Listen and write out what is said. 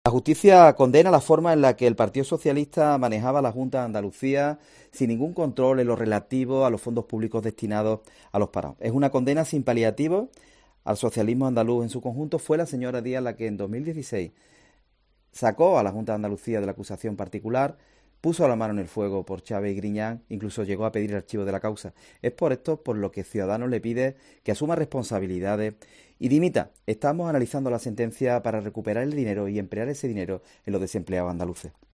La justicia condena la forma en la que el Partido Socialista manejaba la Junta de Andalucía sin ningún control en lo relativo a los fondos públicos destinados a los parados. Es una condena sin paliativos al socialismo andaluz en su conjunto. Fue la señora Díaz la que en 2016 sacó a la Junta de Andalucía de la acusación particular, puso la mano en el fuego por Chávez y Griñán, incluso llegó a pedir el archivo de la causa. Es por esto por lo que Ciudadanos le pide que asuma responsabilidades y dimita. Estamos analizando la sentencia para recuperar el dinero y emplear ese dinero en los desempleados andaluces.